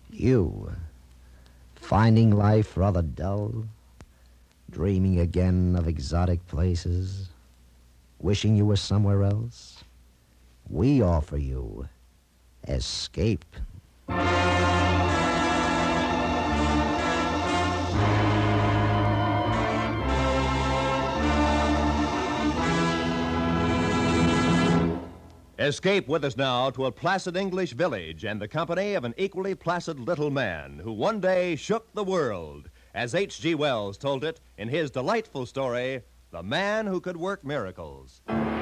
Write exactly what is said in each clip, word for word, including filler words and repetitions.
You, finding life rather dull, dreaming again of exotic places, wishing you were somewhere else? We offer you Escape. Escape with us now to a placid English village and the company of an equally placid little man who one day shook the world, as H G Wells told it in his delightful story, The Man Who Could Work Miracles.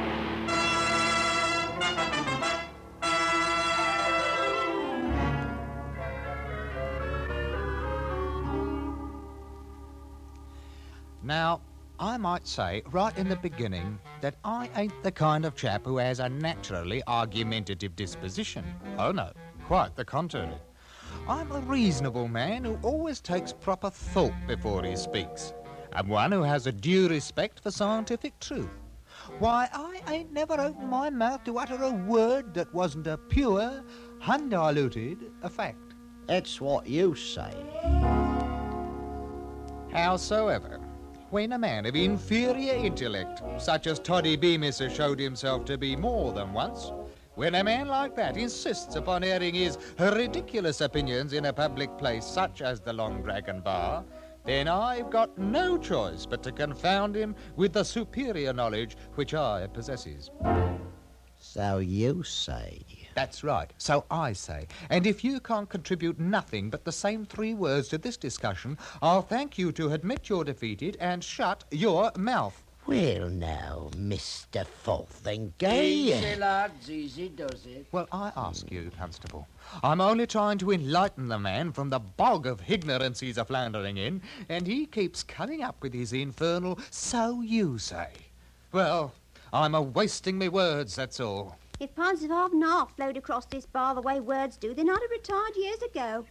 Now, I might say right in the beginning that I ain't the kind of chap who has a naturally argumentative disposition. Oh no, quite the contrary. I'm a reasonable man who always takes proper thought before he speaks, and one who has a due respect for scientific truth. Why, I ain't never opened my mouth to utter a word that wasn't a pure, undiluted a fact. That's what you say. Howsoever, when a man of inferior intellect, such as Toddy Bemis has showed himself to be more than once, when a man like that insists upon airing his ridiculous opinions in a public place such as the Long Dragon Bar, then I've got no choice but to confound him with the superior knowledge which I possesses. So you say. That's right, so I say. And if you can't contribute nothing but the same three words to this discussion, I'll thank you to admit you're defeated and shut your mouth. Well, now, Mister Fotheringay. Easy, lads, easy does it. Well, I ask you, Constable. I'm only trying to enlighten the man from the bog of ignorance he's a floundering in, and he keeps coming up with his infernal "so you say." Well, I'm a-wasting me words, that's all. If pints of half and half flowed across this bar the way words do, then I'd have retired years ago.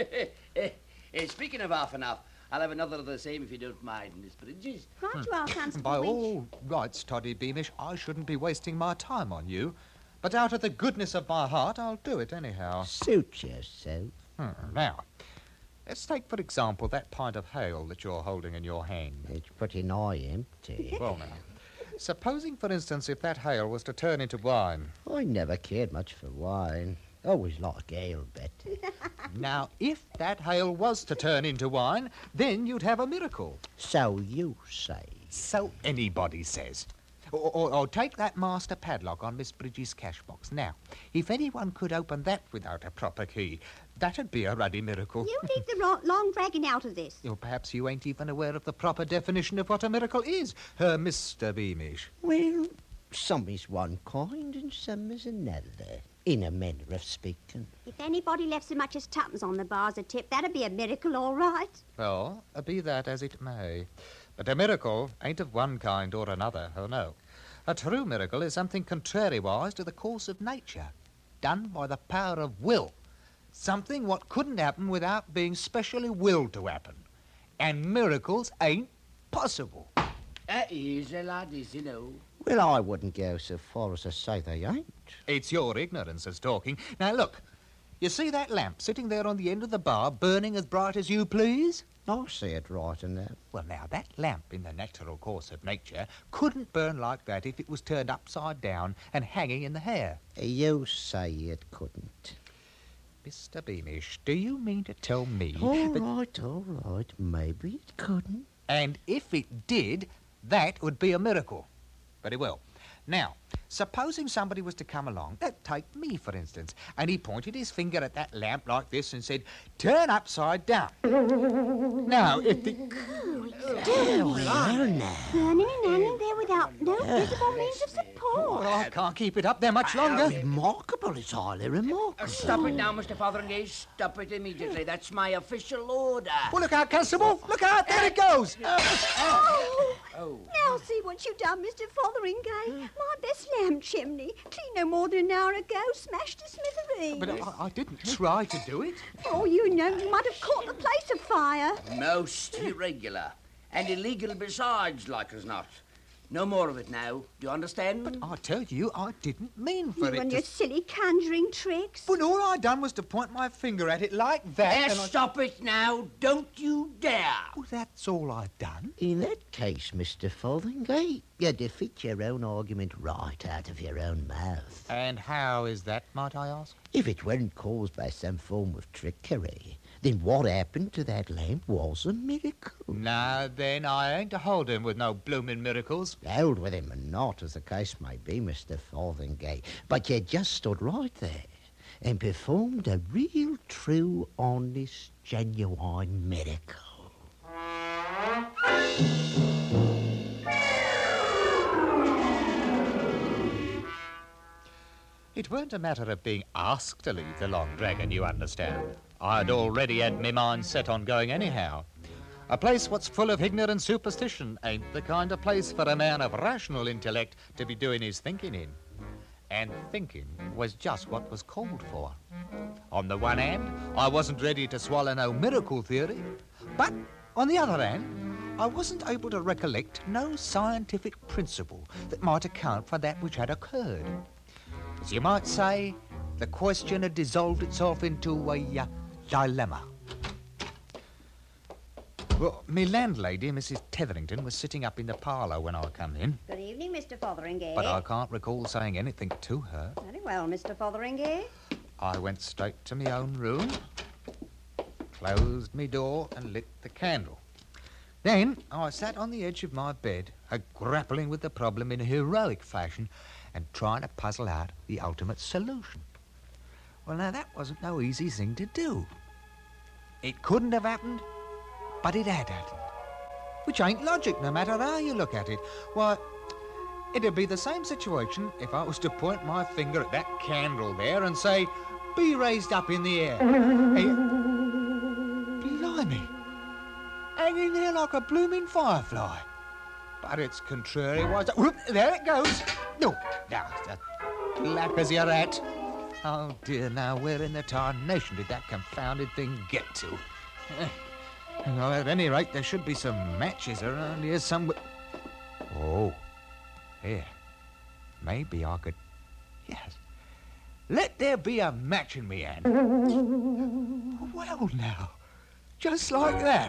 Hey, speaking of half and half, I'll have another of the same if you don't mind, Miss Bridges. Right you are, Constable By Winch. all rights, Toddy Beamish, I shouldn't be wasting my time on you. But out of the goodness of my heart, I'll do it anyhow. Suit yourself. Hmm, now, let's take, for example, that pint of ale that you're holding in your hand. It's pretty nigh empty. Well, now, supposing, for instance, if that ale was to turn into wine. I never cared much for wine. Always like ale better. Now, if that ale was to turn into wine, then you'd have a miracle. So you say. So anybody says. Or, or, or take that master padlock on Miss Bridges' cash box. Now, if anyone could open that without a proper key, that'd be a ruddy miracle. You leave the ro- long dragon out of this. Or perhaps you ain't even aware of the proper definition of what a miracle is, uh, Mister Beamish. Well, some is one kind and some is another, in a manner of speaking. If anybody left so much as tuppence on the bar as a tip, that'd be a miracle, all right. Well, uh, be that as it may. But a miracle ain't of one kind or another, oh no. A true miracle is something contrariwise to the course of nature, done by the power of will. Something what couldn't happen without being specially willed to happen. And miracles ain't possible. Uh, easy, lad, easy, no. Well, I wouldn't go so far as to say they ain't. It's your ignorance that's talking. Now, look, you see that lamp sitting there on the end of the bar, burning as bright as you please? I see it right in there. Well, now, that lamp in the natural course of nature couldn't burn like that if it was turned upside down and hanging in the hair. You say it couldn't. Mister Beamish, do you mean to tell me All that... right, all right, maybe it couldn't. And if it did, that would be a miracle. Very well. Now, supposing somebody was to come along, uh, take me, for instance, and he pointed his finger at that lamp like this and said, "Turn upside down." Now, if the... There we are now. Burning and hanging there without no visible means of support. Well, I can't keep it up there much longer. Remarkable, it's highly remarkable. Uh, stop it now, Mister Fotheringay. Stop it immediately. That's my official order. Well, look out, Constable. Look out. There it goes. Oh. Oh. Now see what you've done, Mister Fotheringay. My best lamp chimney, clean no more than an hour ago, smashed to smithereens. But I, I didn't try to do it. For all you know, you might have caught the place afire. Most irregular. And illegal besides, like as not. No more of it now. Do you understand? But I tell you, I didn't mean for You it and to... your silly conjuring tricks. But all I done was to point my finger at it like that, There, and I... stop it now. Don't you dare. Well, that's all I've done. In that case, Mister Fotheringay, you defeat your own argument right out of your own mouth. And how is that, might I ask? If it weren't caused by some form of trickery, then what happened to that lamp was a miracle. Now, then, I ain't to hold him with no blooming miracles. Held with him or not, as the case may be, Mister Fotheringay, but you just stood right there and performed a real, true, honest, genuine miracle. It weren't a matter of being asked to leave the Long Dragon, you understand. I'd already had me mind set on going anyhow. A place what's full of ignorant superstition ain't the kind of place for a man of rational intellect to be doing his thinking in. And thinking was just what was called for. On the one hand, I wasn't ready to swallow no miracle theory, but on the other hand, I wasn't able to recollect no scientific principle that might account for that which had occurred. As you might say, the question had dissolved itself into a uh, dilemma. Well, me landlady, Missus Tetherington, was sitting up in the parlour when I come in, Good evening, Mister Fotheringay. but I can't recall saying anything to her. Very well, Mister Fotheringay. I went straight to my own room, closed me door and lit the candle. Then I sat on the edge of my bed, a grappling with the problem in a heroic fashion and trying to puzzle out the ultimate solution. Well, now, that wasn't no easy thing to do. It couldn't have happened, but it had happened. Which ain't logic, no matter how you look at it. Why, it'd be the same situation if I was to point my finger at that candle there and say, be raised up in the air. Hey, blimey, hanging there like a blooming firefly. But it's contrariwise. Whoop, there it goes. No, now, black as your hat. Oh, dear, now, where in the tarnation did that confounded thing get to? Well, at any rate, there should be some matches around here somewhere. Oh, here. Maybe I could... Yes. Let there be a match in me hand. Well, now, just like that.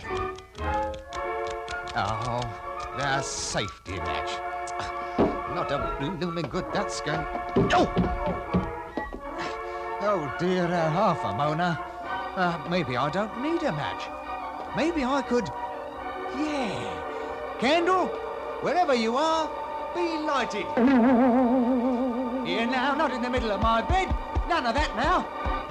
Oh, the safety match. Not a blooming good that's going... Oh! Oh, dear, uh, half a Mona. Uh, maybe I don't need a match. Maybe I could... Yeah. Candle, wherever you are, be lighted. Here now, not in the middle of my bed. None of that now.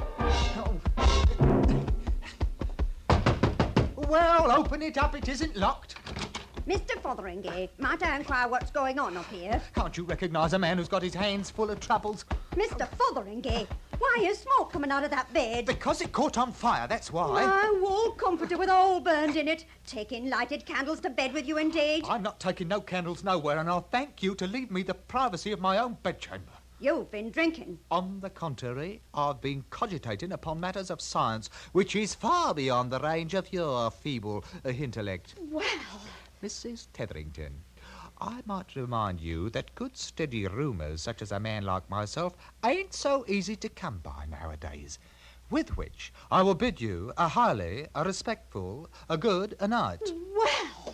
Oh. Well, open it up. It isn't locked. Mister Fotheringay, might I inquire what's going on up here? Can't you recognise a man who's got his hands full of troubles? Mister Fotheringay, why is smoke coming out of that bed? Because it caught on fire, that's why. My wall comforter with all burned in it. Taking lighted candles to bed with you, indeed. I'm not taking no candles nowhere, and I'll thank you to leave me the privacy of my own bedchamber. You've been drinking. On the contrary, I've been cogitating upon matters of science, which is far beyond the range of your feeble uh, intellect. Well... Missus Tetherington, I might remind you that good steady rumours such as a man like myself ain't so easy to come by nowadays. With which I will bid you a highly, a respectful, a good a night. Well...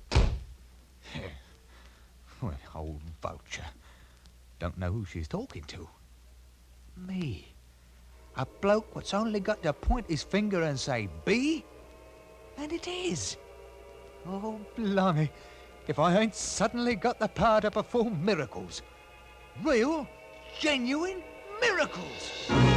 Well, old vulture. Don't know who she's talking to. Me. A bloke what's only got to point his finger and say, be? And it is. Oh, blimey, if I ain't suddenly got the power to perform miracles. Real, genuine miracles.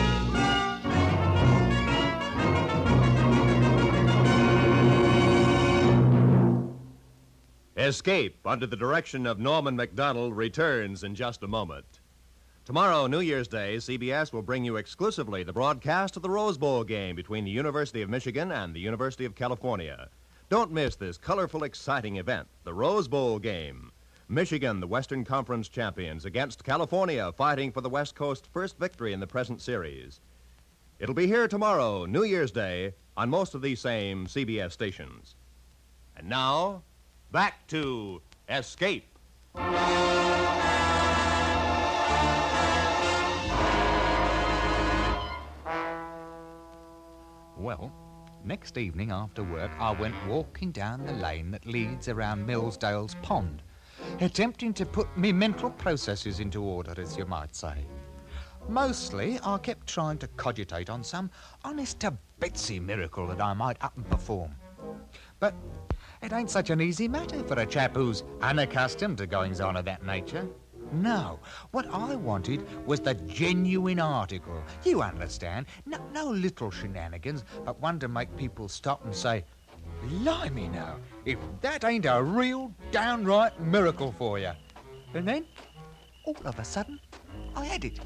Escape, under the direction of Norman Macdonald, returns in just a moment. Tomorrow, New Year's Day, C B S will bring you exclusively the broadcast of the Rose Bowl game between the University of Michigan and the University of California. Don't miss this colorful, exciting event, the Rose Bowl game. Michigan, the Western Conference champions, against California, fighting for the West Coast's first victory in the present series. It'll be here tomorrow, New Year's Day, on most of these same C B S stations. And now, back to Escape. Well, next evening after work, I went walking down the lane that leads around Millsdale's Pond, attempting to put me mental processes into order, as you might say. Mostly, I kept trying to cogitate on some honest-to-Betsy miracle that I might up and perform. But it ain't such an easy matter for a chap who's unaccustomed to goings-on of that nature. No, what I wanted was the genuine article. You understand? No, no little shenanigans, but one to make people stop and say, "Blimey now, if that ain't a real downright miracle for you." And then, all of a sudden, I had it.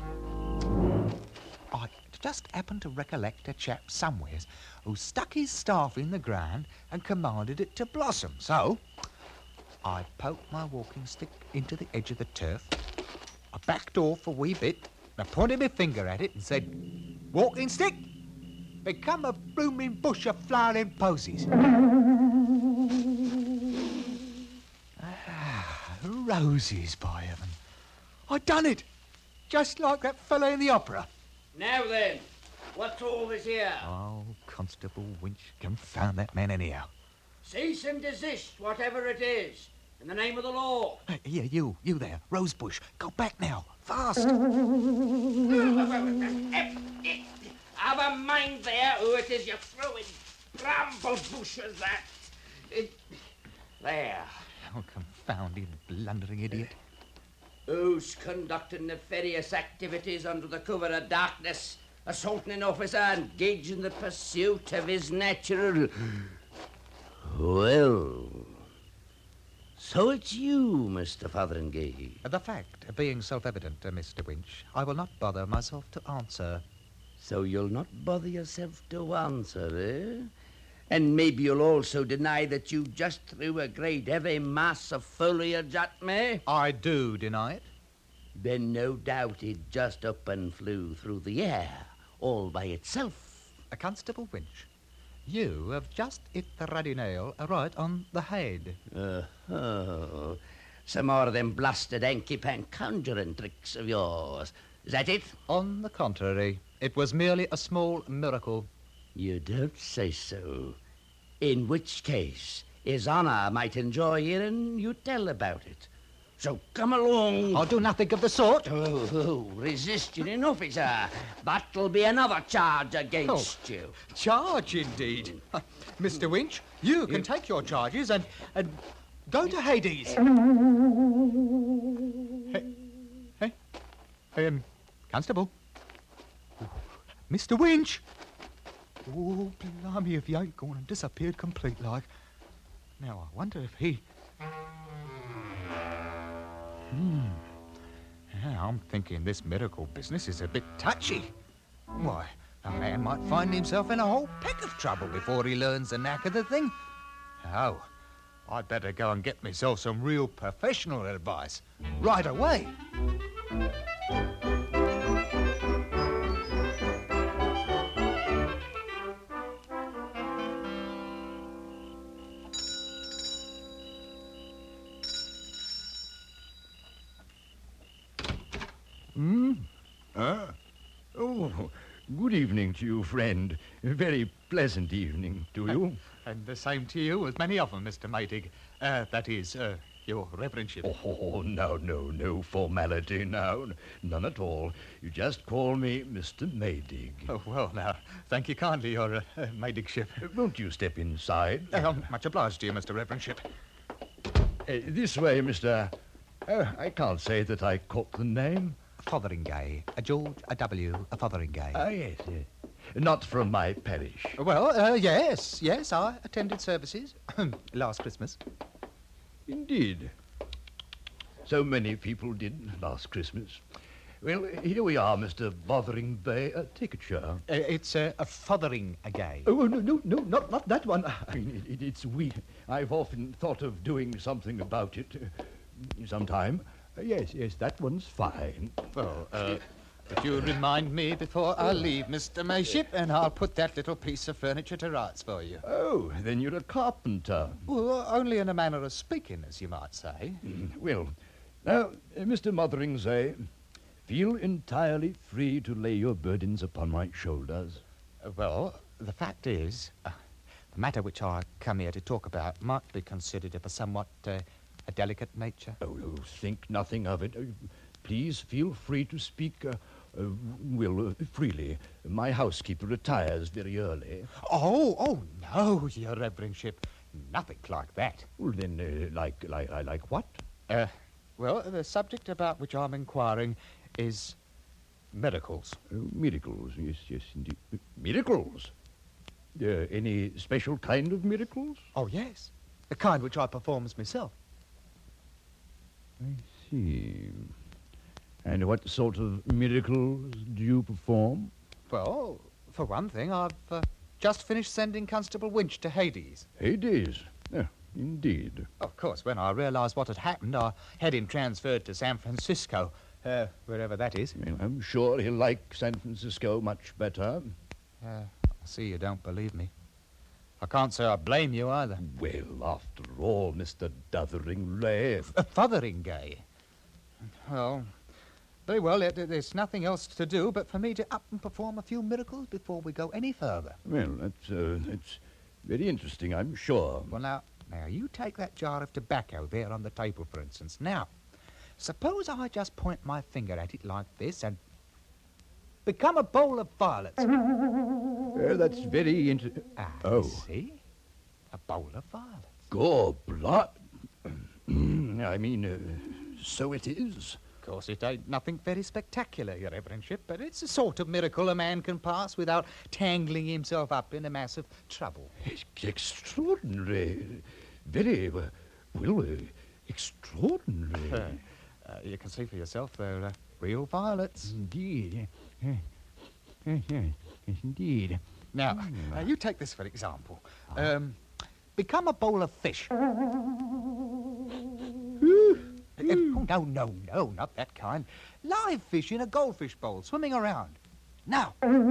I just happened to recollect a chap somewheres who stuck his staff in the ground and commanded it to blossom. So, I poked my walking stick into the edge of the turf. I backed off a wee bit and I pointed my finger at it and said, "Walking stick, become a blooming bush of flowering posies." Ah, roses, by heaven. I done it, just like that fellow in the opera. Now then, what's all this here? Oh, Constable Winch, confound that man anyhow. Cease and desist, whatever it is, in the name of the law. Hey, here, you, you there, Rosebush, go back now, fast. Have a mind there who it is you're throwing bramble bush as that. It... There. Oh, confounded blundering idiot. Who's conducting nefarious activities under the cover of darkness, assaulting an officer engaged in the pursuit of his natural... Well, so it's you, Mister Fotheringay. The fact being self-evident, uh, Mister Winch, I will not bother myself to answer. So you'll not bother yourself to answer, eh? And maybe you'll also deny that you just threw a great heavy mass of foliage at me? I do deny it. Then no doubt it just up and flew through the air, all by itself. Uh, Constable Winch, you have just hit the ruddy nail right on the head. Uh-huh. Some more of them blasted hanky-pank conjuring tricks of yours. Is that it? On the contrary, it was merely a small miracle. You don't say so. In which case, His Honour might enjoy hearing you tell about it. So come along. I'll do nothing of the sort. Oh, oh, resisting an officer. That'll be another charge against Oh. you. Charge, indeed. Mister Winch, you can take your charges and, and go to Hades. Hey, hey, hey, um, Constable. Mister Winch. Oh, blimey, if he ain't gone and disappeared complete like. Now, I wonder if he... Hmm. Yeah, I'm thinking this miracle business is a bit touchy. Why, a man might find himself in a whole peck of trouble before he learns the knack of the thing. Oh, I'd better go and get myself some real professional advice right away. Hmm? Ah. Oh, good evening to you, friend. A very pleasant evening to you. And the same to you as many of them, Mister Maydig. Uh, that is, uh, your reverendship. Oh, no, no, no formality now. None at all. You just call me Mister Maydig. Oh, well, now, thank you kindly, your uh, uh, Maydigship. Uh, won't you step inside? Uh, I'm much obliged to you, Mister Reverendship. Uh, this way, Mister Uh, I can't say that I caught the name. Fotheringay. A George a W. a Fotheringay. Ah, yes, yes. Not from my parish. Well, uh, yes, yes, I attended services last Christmas. Indeed. So many people did last Christmas. Well, here we are, Mister Bothering Bay. Uh, take a chair. Uh, it's uh, a Fotheringay. Oh, no, no, no, not, not that one. I mean, it, it's weak. I've often thought of doing something about it. Uh, sometime. Uh, yes, yes, that one's fine. Well, uh, would you remind me before I leave, Mister Mayship, and I'll put that little piece of furniture to rights for you. Oh, then you're a carpenter. Well, only in a manner of speaking, as you might say. Mm, well, Now, uh, Mister Motheringay, feel entirely free to lay your burdens upon my shoulders. Uh, well, the fact is, uh, the matter which I come here to talk about might be considered of a somewhat uh, a delicate nature. Oh, oh, think nothing of it. Uh, please feel free to speak, uh, uh, well, uh, freely. My housekeeper retires very early. Oh, oh, no, your reverendship. Nothing like that. Well, then, uh, like, like, uh, like what? Uh, well, the subject about which I'm inquiring is miracles. Uh, miracles, yes, yes, indeed. Uh, miracles? Uh, any special kind of miracles? Oh, yes. The kind which I performs myself. I see. And what sort of miracles do you perform? Well, for one thing, I've uh, just finished sending Constable Winch to Hades. Hades? Yeah, indeed. Of course, when I realised what had happened, I had him transferred to San Francisco, uh, wherever that is. Well, I'm sure he'll like San Francisco much better. Uh, I see you don't believe me. I can't say I blame you either. Well, after all, Mister Dotheringay. Uh, Fotheringay. Well, very well, there- there's nothing else to do but for me to up and perform a few miracles before we go any further. Well, that's, uh, that's very interesting, I'm sure. Well, now, now, you take that jar of tobacco there on the table, for instance. Now, suppose I just point my finger at it like this and become a bowl of violets. Uh, that's very interesting. Ah, Oh. see? A bowl of violets. Gobblot. I mean, uh, so it is. Of course, it ain't nothing very spectacular, your reverendship, but it's a sort of miracle a man can pass without tangling himself up in a mass of trouble. It's extraordinary. Very, uh, well, uh, extraordinary. Uh, you can see for yourself they're uh, real violets. Indeed. Yes, yes, yes, indeed. Now, uh, you take this for example. Um, become a bowl of fish. Uh, oh, no, no, no, not that kind. Live fish in a goldfish bowl, swimming around. Now.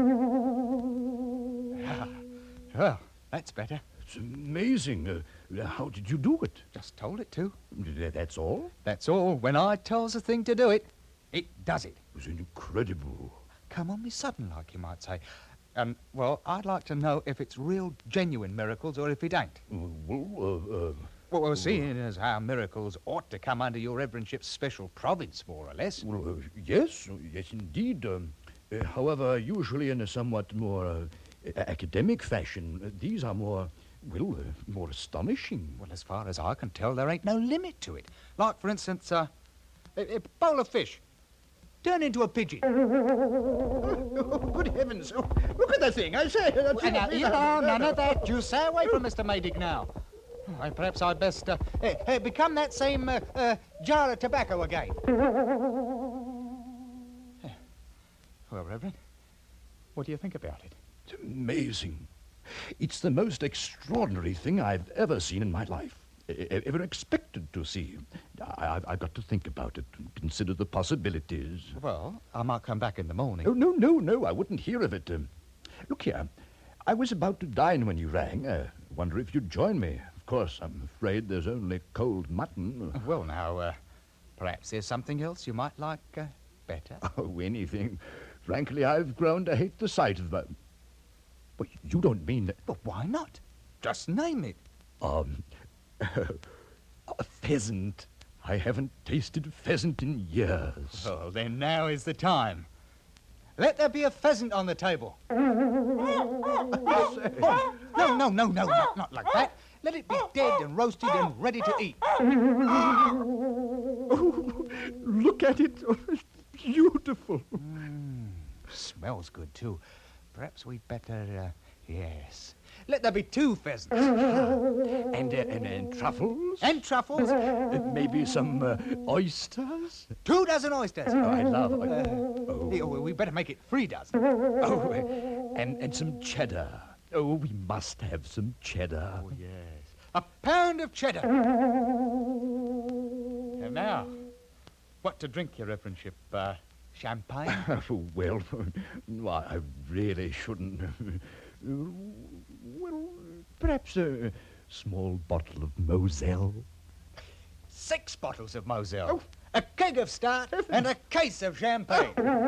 Ah, well, that's better. It's amazing. Uh, how did you do it? Just told it to. Th- That's all? That's all. When I tells a thing to do it, it does it. It was incredible. Come on me sudden, like you might say. And, well, I'd like to know if it's real, genuine miracles or if it ain't. Uh, Well, uh, uh, Well, well, seeing as how miracles ought to come under your reverendship's special province, more or less. well, uh, yes, yes, indeed. Um, uh, however, usually in a somewhat more uh, a- academic fashion, uh, these are more, well, uh, more astonishing. Well, as far as I can tell, there ain't no limit to it. Like, for instance, uh, a, a bowl of fish. Turn into a pigeon. Good heavens! Oh, look at the thing! I say. Uh, And now, you know, none of that. You stay away from Mister Maydig now. Well, perhaps I'd best uh, eh, eh, become that same uh, uh, jar of tobacco again. Well, Reverend, what do you think about it? It's amazing. It's the most extraordinary thing I've ever seen in my life. e- e- Ever expected to see. I, I've, I've got to think about it and consider the possibilities. Well, I might come back in the morning. Oh, no, no, no, I wouldn't hear of it. Um, look here, I was about to dine when you rang. I wonder if you'd join me. Of course, I'm afraid there's only cold mutton. Well, now, uh, perhaps there's something else you might like uh, better. Oh, anything. Frankly, I've grown to hate the sight of that. But you don't mean that... But why not? Just name it. Um, a pheasant. I haven't tasted pheasant in years. Well, then now is the time. Let there be a pheasant on the table. No, no, no, no, not, not like that. Let it be dead and roasted and ready to eat. Oh, look at it. Oh, it's beautiful. Smells good, too. Perhaps we'd better, uh, yes. Let there be two pheasants. And, uh, and, and truffles? And truffles. Uh, maybe some uh, oysters? Two dozen oysters. Oh, I love oysters. Uh, Oh. yeah, well, we better make it three dozen. Oh, uh, and, and some cheddar. Oh, we must have some cheddar. Oh, yes. A pound of cheddar. And now, what to drink, your reverendship? Uh, champagne? Well, I really shouldn't. Well, perhaps a small bottle of Moselle. six bottles of Moselle, a keg of Start, and a case of champagne.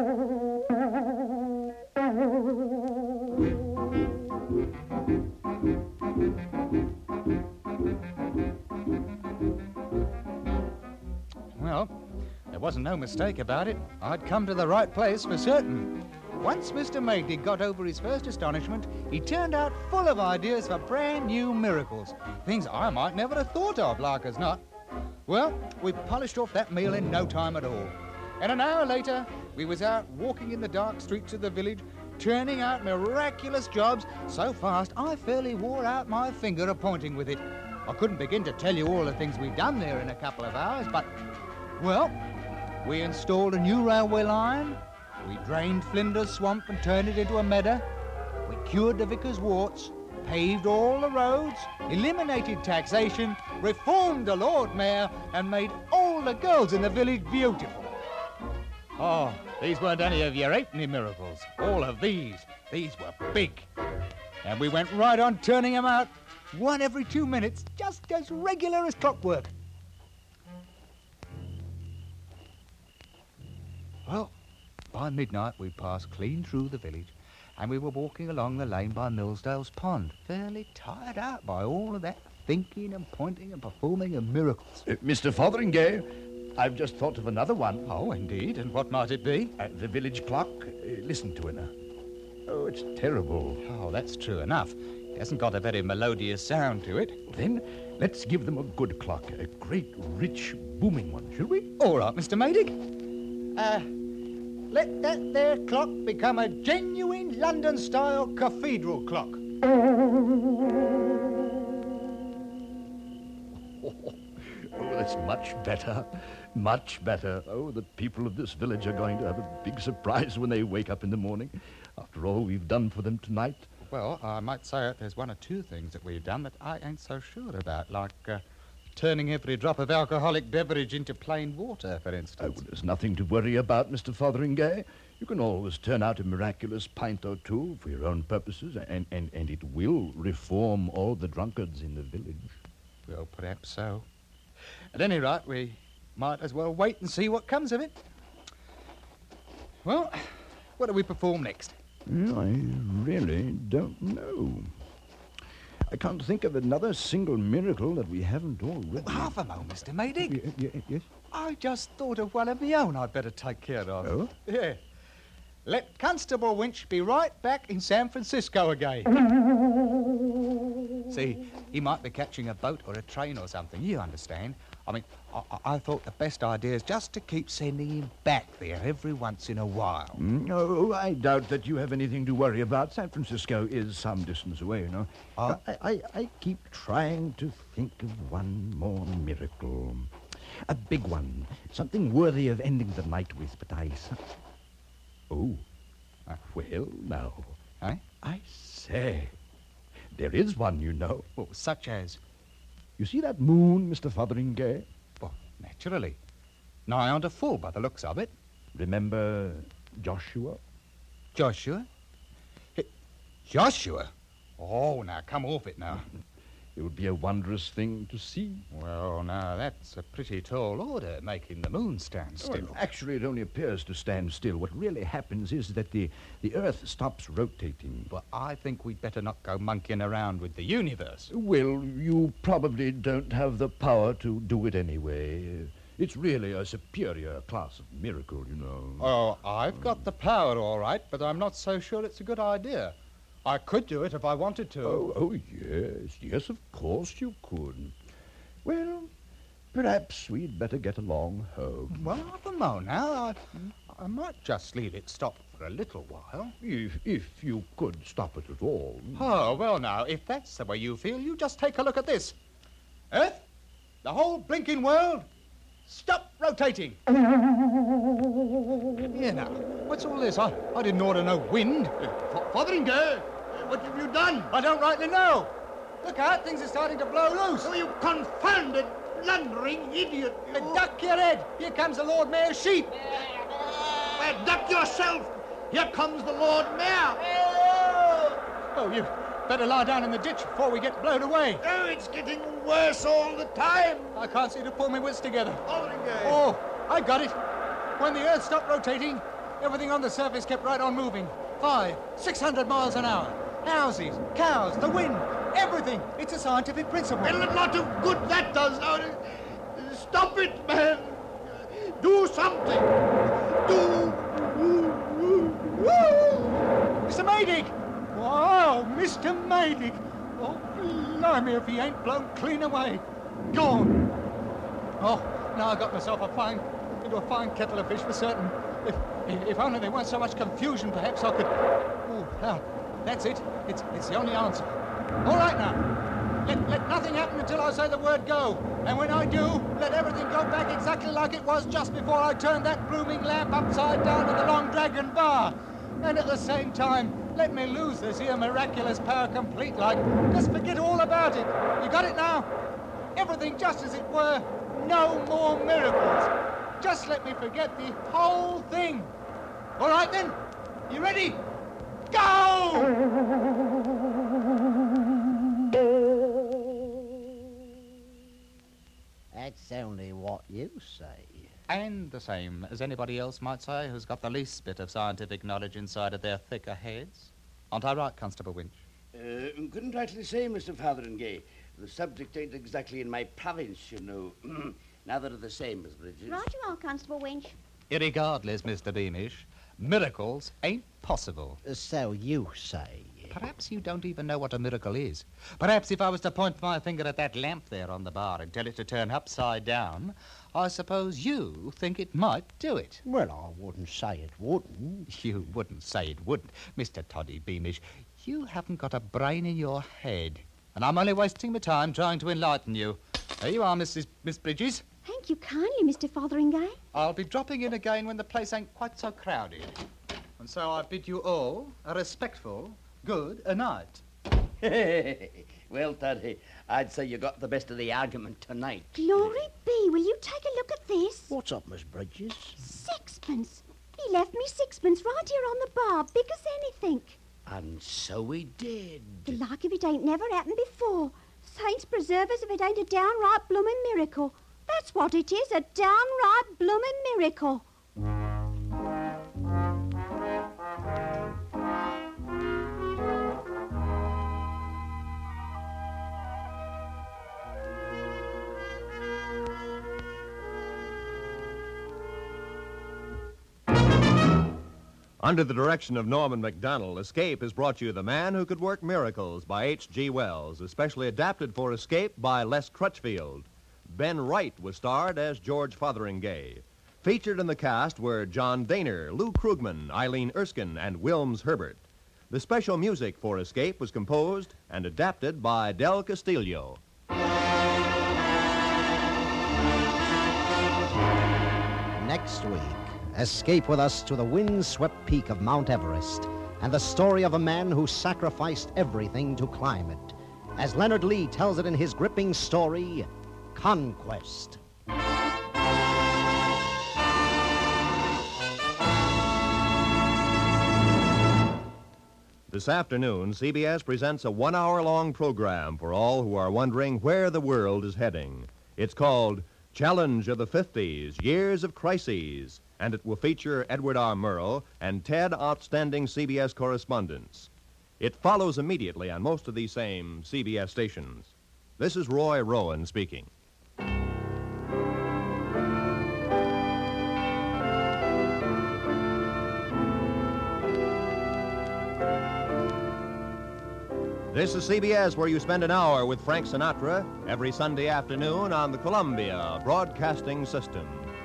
Well, there wasn't no mistake about it. I'd come to the right place for certain. Once Mister Maydig got over his first astonishment, he turned out full of ideas for brand new miracles. Things I might never have thought of, like as not. Well, we polished off that meal in no time at all. And an hour later, we was out walking in the dark streets of the village, turning out miraculous jobs so fast I fairly wore out my finger a-pointing with it. I couldn't begin to tell you all the things we'd done there in a couple of hours, but, well, we installed a new railway line, we drained Flinders Swamp and turned it into a meadow, we cured the vicar's warts, paved all the roads, eliminated taxation, reformed the Lord Mayor, and made all the girls in the village beautiful. Oh, these weren't any of your halfpenny miracles. All of these, these were big. And we went right on turning them out, one every two minutes, just as regular as clockwork. Well, by midnight we passed clean through the village, and we were walking along the lane by Millsdale's Pond, fairly tired out by all of that thinking and pointing and performing of miracles. Uh, Mister Fotheringay, I've just thought of another one. Oh, indeed, and what might it be? Uh, the village clock. Uh, listen to it now. Oh, it's terrible. Oh, that's true enough. It hasn't got a very melodious sound to it. Then let's give them a good clock, a great, rich, booming one, shall we? All right, Mister Maydig. Uh, let that there clock become a genuine London-style cathedral clock. Oh, that's much better, much better. Oh, the people of this village are going to have a big surprise when they wake up in the morning, after all we've done for them tonight. Well, I might say it, there's one or two things that we've done that I ain't so sure about, like uh, turning every drop of alcoholic beverage into plain water, for instance. Oh, well, there's nothing to worry about, Mister Fotheringay. You can always turn out a miraculous pint or two for your own purposes, and, and, and it will reform all the drunkards in the village. Well, perhaps so. At any rate, we might as well wait and see what comes of it. Well, what do we perform next? Well, I really don't know. I can't think of another single miracle that we haven't already. Well, half a moment, Mister Maydig. Y- y- yes? I just thought of one of my own I'd better take care of. Oh? Yeah. Let Constable Winch be right back in San Francisco again. See, he might be catching a boat or a train or something, you understand. I mean, I, I thought the best idea is just to keep sending him back there every once in a while. No, I doubt that you have anything to worry about. San Francisco is some distance away, you know. Oh. I, I, I keep trying to think of one more miracle. A big one. Something worthy of ending the night with, but I... Oh, uh, well, now. Eh? I say, there is one, you know. Well, such as? You see that moon, Mister Fotheringay? Well, naturally. Nigh on to full by the looks of it. Remember Joshua? Joshua? H- Joshua? Oh, now, come off it now. It would be a wondrous thing to see. Well, now, that's a pretty tall order, making the moon stand still. Well, actually, it only appears to stand still. What really happens is that the, the Earth stops rotating. Well, I think we'd better not go monkeying around with the universe. Well, you probably don't have the power to do it anyway. It's really a superior class of miracle, you know. Oh, I've got the power, all right, but I'm not so sure it's a good idea. I could do it if I wanted to. Oh, oh, yes, yes, of course you could. Well, perhaps we'd better get along home. Well, half a mo now. I, I might just leave it stop for a little while. If, if you could stop it at all. Oh, well, now, if that's the way you feel, you just take a look at this. Earth, the whole blinking world, stop rotating. Here now, what's all this? I, I didn't order no wind. Fotheringay, what have you done? I don't rightly know. Look out, things are starting to blow loose. Oh, you confounded, blundering idiot. You. Uh, duck your head. Here comes the Lord Mayor's sheep. Well, duck yourself. Here comes the Lord Mayor. Oh, you, Better lie down in the ditch before we get blown away. Oh, it's getting worse all the time. I can't seem to pull my wits together. Fotheringay. Oh, I got it. When the Earth stopped rotating, everything on the surface kept right on moving. Five, six hundred miles an hour. Houses, cows, the wind, everything. It's a scientific principle. Well, a lot of good that does. Now, stop it, man. Do something. Do. Mister Maydig! Wow, Mister Maydig! Oh, blimey, if he ain't blown clean away. Gone. Oh, now I got myself a fine, into a fine kettle of fish for certain. If, if, if only there weren't so much confusion, perhaps I could... Oh, now, that's it. It's, it's the only answer. All right, now. Let, let nothing happen until I say the word go. And when I do, let everything go back exactly like it was just before I turned that blooming lamp upside down in the Long Dragon bar. And at the same time, let me lose this here miraculous power complete like. Just forget all about it. You got it now? Everything just as it were. No more miracles. Just let me forget the whole thing. All right then? You ready? Go! That's only what you say. And the same as anybody else might say who's got the least bit of scientific knowledge inside of their thicker heads. Aren't I right, Constable Winch? Uh, couldn't rightly say, Mister Fotheringay. The subject ain't exactly in my province, you know. Neither are the same, Miss Bridges. Right you are, Constable Winch. Irregardless, Mister Beamish, miracles ain't possible. So you say. Perhaps you don't even know what a miracle is. Perhaps if I was to point my finger at that lamp there on the bar and tell it to turn upside down, I suppose you think it might do it. Well, I wouldn't say it wouldn't. You wouldn't say it wouldn't. Mister Toddy Beamish, you haven't got a brain in your head. And I'm only wasting my time trying to enlighten you. There you are, Missus Miss Bridges. Thank you kindly, Mister Fotheringay. I'll be dropping in again when the place ain't quite so crowded. And so I bid you all a respectful good a night. Well, Toddy, I'd say you got the best of the argument tonight. Glory be, will you take a look at this? What's up, Miss Bridges? Sixpence. He left me sixpence right here on the bar, big as anything. And so he did. The like of it ain't never happened before. Saints preserve us if it ain't a downright bloomin' miracle. That's what it is, a downright bloomin' miracle. Under the direction of Norman Macdonald, Escape has brought you The Man Who Could Work Miracles by H G Wells, especially adapted for Escape by Les Crutchfield. Ben Wright was starred as George Fotheringay. Featured in the cast were John Daner, Lou Krugman, Eileen Erskine, and Wilms Herbert. The special music for Escape was composed and adapted by Del Castillo. Next week, escape with us to the wind-swept peak of Mount Everest and the story of a man who sacrificed everything to climb it, as Leonard Lee tells it in his gripping story, Conquest. This afternoon, C B S presents a one-hour-long program for all who are wondering where the world is heading. It's called Challenge of the fifties, Years of Crises, and it will feature Edward R. Murrow and ten outstanding C B S correspondents. It follows immediately on most of these same C B S stations. This is Roy Rowan speaking. This is C B S, where you spend an hour with Frank Sinatra every Sunday afternoon on the Columbia Broadcasting System.